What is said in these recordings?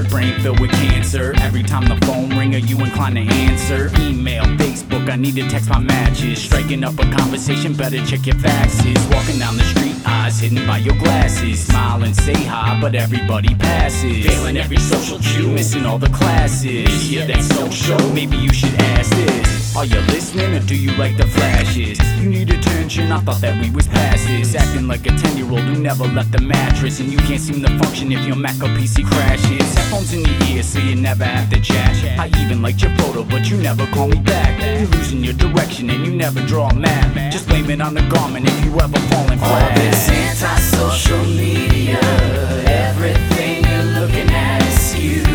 brain filled with cancer. Every time the phone ring, are you inclined to answer? Email, Facebook, I need to text my matches. Striking up a conversation, better check your faxes. Walking down the street, eyes hidden by your glasses. Smile and say hi, but everybody passes. Failing every social cue, missing all the classes. Yeah, that's social, maybe you should ask this. Are you listening or do you like the flashes? You need attention, I thought that we was past this. Acting like a 10-year-old who never left the mattress, and you can't seem to function if your Mac or PC crashes. Headphones in your ears so you never have to chat. I even liked your photo but you never call me back. You're losing your direction and you never draw a map. Just blame it on the garment if you ever falling flat. All this anti-social media, everything you're looking at is you.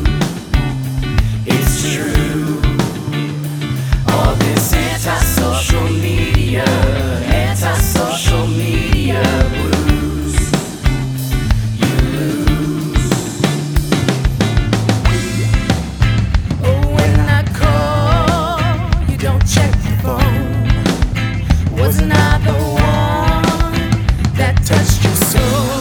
It's true. All this anti-social media, anti-social media blues, you lose. Oh, when I call, you don't check your phone. Wasn't I the one that touched your soul?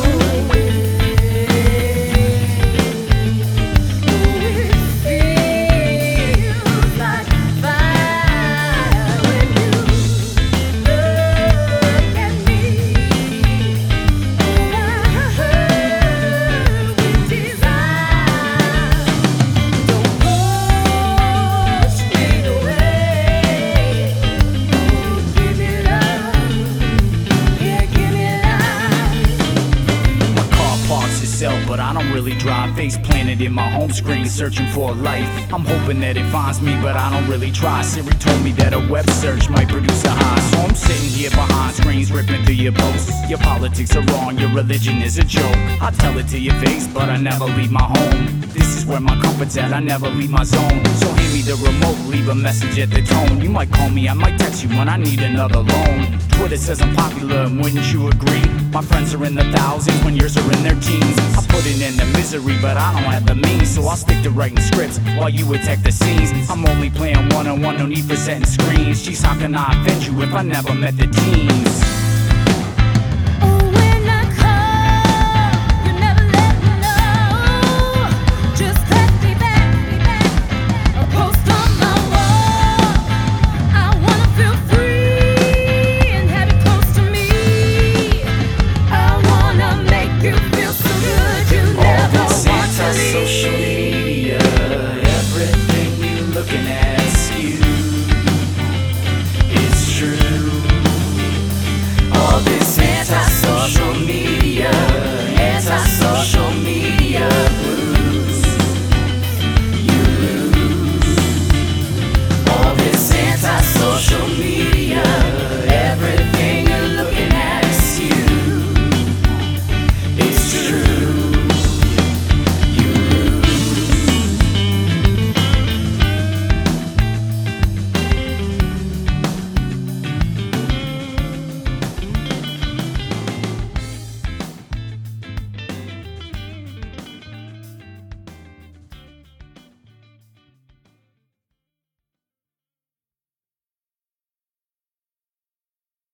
But I don't really drive. Face planted in my home screen, searching for a life. I'm hoping that it finds me, but I don't really try. Siri told me that a web search might produce a high, so I'm sitting here behind screens, ripping through your posts. Your politics are wrong, your religion is a joke. I tell it to your face, but I never leave my home. This is where my comfort's at, I never leave my zone. So hand me the remote, leave a message at the tone. You might call me, I might text you when I need another loan. Twitter says I'm popular, and wouldn't you agree? My friends are in the thousands when yours are in their teens. I put it in the misery, but I don't have the means, so I'll stick to writing scripts while you attack the scenes. I'm only playing one-on-one, no need for setting screens. Jeez, how can I offend you if I never met the teens? Social media, everything you're looking at